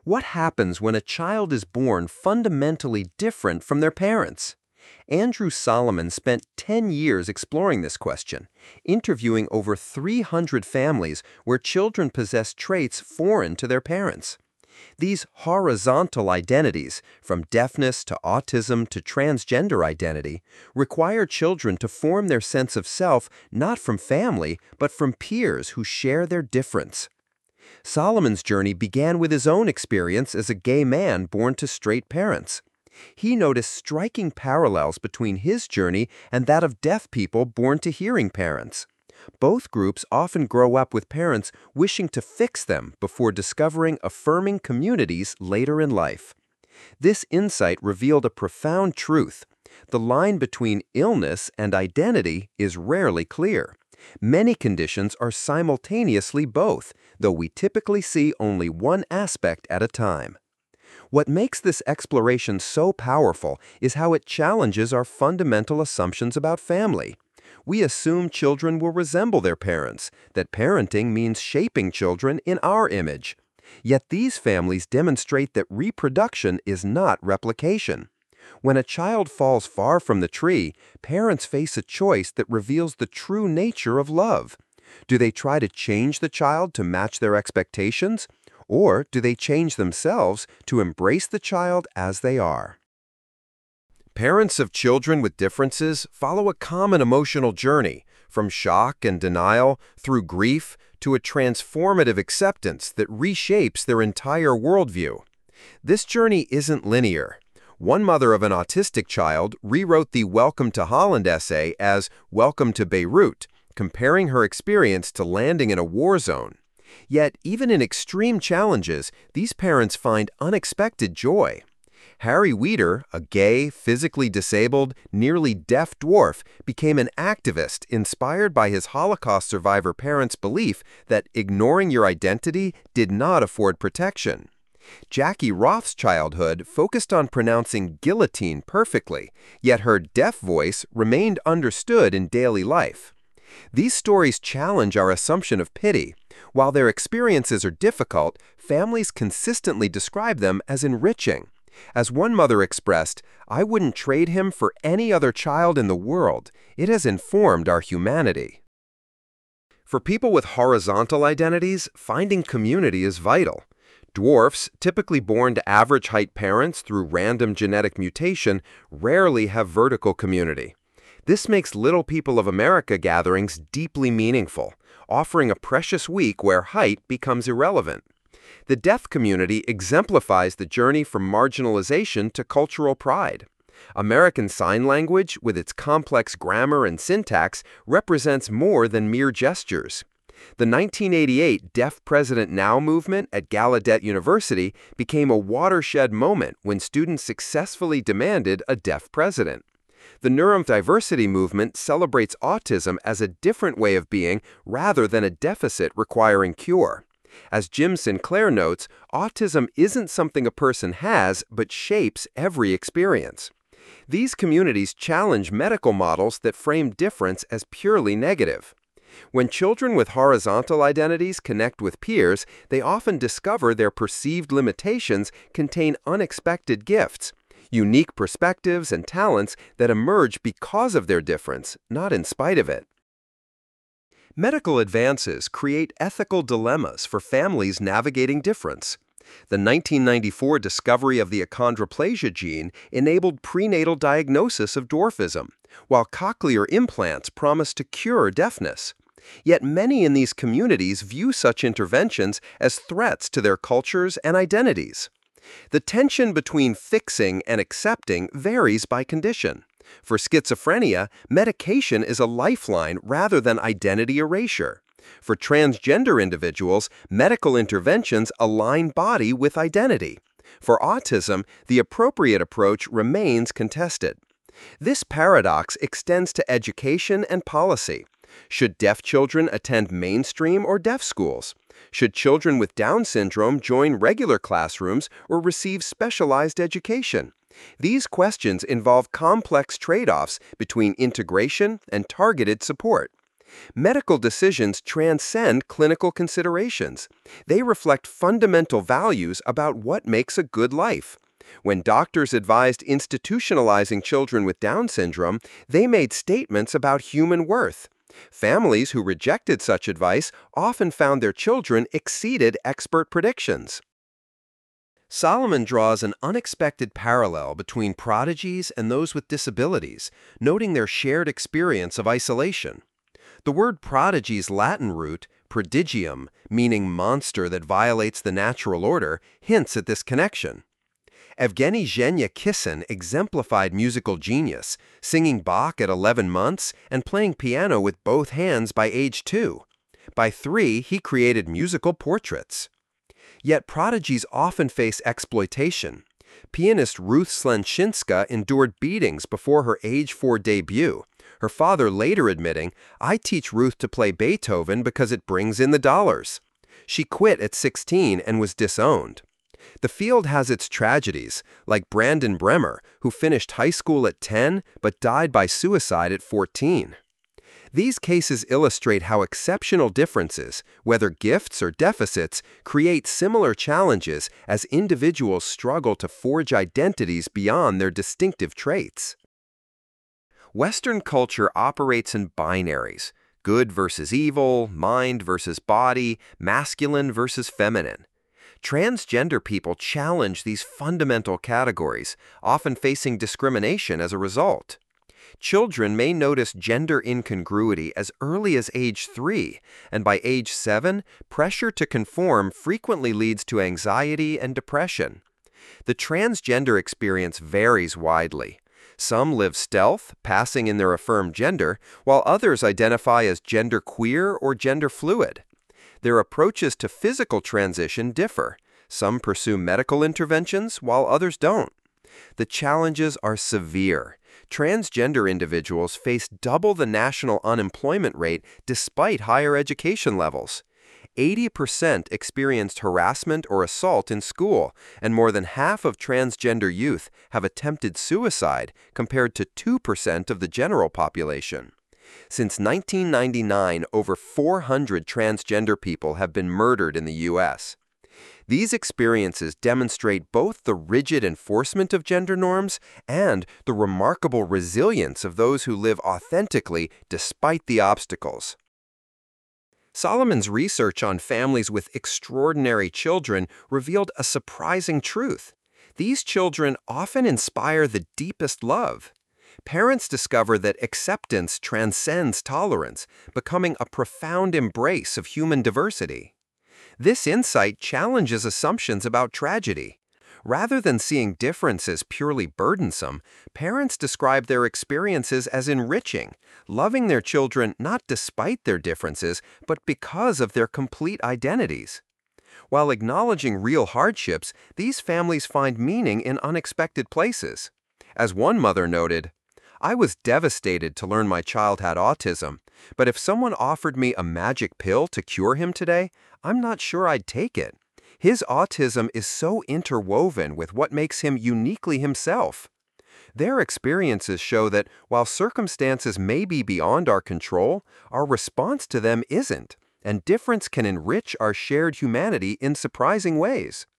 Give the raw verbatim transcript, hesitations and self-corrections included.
What happens when a child is born fundamentally different from their parents? Andrew Solomon spent ten years exploring this question, interviewing over three hundred families where children possess traits foreign to their parents. These horizontal identities, from deafness to autism to transgender identity, require children to form their sense of self not from family, but from peers who share their difference. Solomon's journey began with his own experience as a gay man born to straight parents. He noticed striking parallels between his journey and that of deaf people born to hearing parents. Both groups often grow up with parents wishing to fix them before discovering affirming communities later in life. This insight revealed a profound truth. The line between illness and identity is rarely clear. Many conditions are simultaneously both, though we typically see only one aspect at a time. What makes this exploration so powerful is how it challenges our fundamental assumptions about family. We assume children will resemble their parents, that parenting means shaping children in our image. Yet these families demonstrate that reproduction is not replication. When a child falls far from the tree, parents face a choice that reveals the true nature of love. Do they try to change the child to match their expectations? Or do they change themselves to embrace the child as they are? Parents of children with differences follow a common emotional journey, from shock and denial through grief to a transformative acceptance that reshapes their entire worldview. This journey isn't linear. One mother of an autistic child rewrote the Welcome to Holland essay as Welcome to Beirut, comparing her experience to landing in a war zone. Yet, even in extreme challenges, these parents find unexpected joy. Harry Weeder, a gay, physically disabled, nearly deaf dwarf, became an activist inspired by his Holocaust survivor parents' belief that ignoring your identity did not afford protection. Jackie Roth's childhood focused on pronouncing guillotine perfectly, yet her deaf voice remained understood in daily life. These stories challenge our assumption of pity. While their experiences are difficult, families consistently describe them as enriching. As one mother expressed, "I wouldn't trade him for any other child in the world. It has informed our humanity." For people with horizontal identities, finding community is vital. Dwarfs, typically born to average-height parents through random genetic mutation, rarely have vertical community. This makes Little People of America gatherings deeply meaningful, offering a precious week where height becomes irrelevant. The deaf community exemplifies the journey from marginalization to cultural pride. American Sign Language, with its complex grammar and syntax, represents more than mere gestures. The nineteen eighty-eight Deaf President Now movement at Gallaudet University became a watershed moment when students successfully demanded a deaf president. The neurodiversity movement celebrates autism as a different way of being rather than a deficit requiring cure. As Jim Sinclair notes, autism isn't something a person has, but shapes every experience. These communities challenge medical models that frame difference as purely negative. When children with horizontal identities connect with peers, they often discover their perceived limitations contain unexpected gifts, unique perspectives and talents that emerge because of their difference, not in spite of it. Medical advances create ethical dilemmas for families navigating difference. The nineteen ninety-four discovery of the achondroplasia gene enabled prenatal diagnosis of dwarfism, while cochlear implants promise to cure deafness. Yet many in these communities view such interventions as threats to their cultures and identities. The tension between fixing and accepting varies by condition. For schizophrenia, medication is a lifeline rather than identity erasure. For transgender individuals, medical interventions align body with identity. For autism, the appropriate approach remains contested. This paradox extends to education and policy. Should deaf children attend mainstream or deaf schools? Should children with Down syndrome join regular classrooms or receive specialized education? These questions involve complex trade-offs between integration and targeted support. Medical decisions transcend clinical considerations. They reflect fundamental values about what makes a good life. When doctors advised institutionalizing children with Down syndrome, they made statements about human worth. Families who rejected such advice often found their children exceeded expert predictions. Solomon draws an unexpected parallel between prodigies and those with disabilities, noting their shared experience of isolation. The word prodigy's Latin root, prodigium, meaning monster that violates the natural order, hints at this connection. Evgeny Zhenya Kissin exemplified musical genius, singing Bach at eleven months and playing piano with both hands by age two. By three, he created musical portraits. Yet prodigies often face exploitation. Pianist Ruth Slenczynska endured beatings before her age four debut, her father later admitting, "I teach Ruth to play Beethoven because it brings in the dollars." She quit at sixteen and was disowned. The field has its tragedies, like Brandon Bremer, who finished high school at ten but died by suicide at fourteen. These cases illustrate how exceptional differences, whether gifts or deficits, create similar challenges as individuals struggle to forge identities beyond their distinctive traits. Western culture operates in binaries: good versus evil, mind versus body, masculine versus feminine. Transgender people challenge these fundamental categories, often facing discrimination as a result. Children may notice gender incongruity as early as age three, and by age seven, pressure to conform frequently leads to anxiety and depression. The transgender experience varies widely. Some live stealth, passing in their affirmed gender, while others identify as genderqueer or gender fluid. Their approaches to physical transition differ. Some pursue medical interventions, while others don't. The challenges are severe. Transgender individuals face double the national unemployment rate despite higher education levels. eighty percent experienced harassment or assault in school, and more than half of transgender youth have attempted suicide, compared to two percent of the general population. Since nineteen ninety-nine, over four hundred transgender people have been murdered in the U S These experiences demonstrate both the rigid enforcement of gender norms and the remarkable resilience of those who live authentically despite the obstacles. Solomon's research on families with extraordinary children revealed a surprising truth. These children often inspire the deepest love. Parents discover that acceptance transcends tolerance, becoming a profound embrace of human diversity. This insight challenges assumptions about tragedy. Rather than seeing differences purely burdensome, parents describe their experiences as enriching, loving their children not despite their differences, but because of their complete identities. While acknowledging real hardships, these families find meaning in unexpected places. As one mother noted, "I was devastated to learn my child had autism, but if someone offered me a magic pill to cure him today, I'm not sure I'd take it. His autism is so interwoven with what makes him uniquely himself." Their experiences show that while circumstances may be beyond our control, our response to them isn't, and difference can enrich our shared humanity in surprising ways.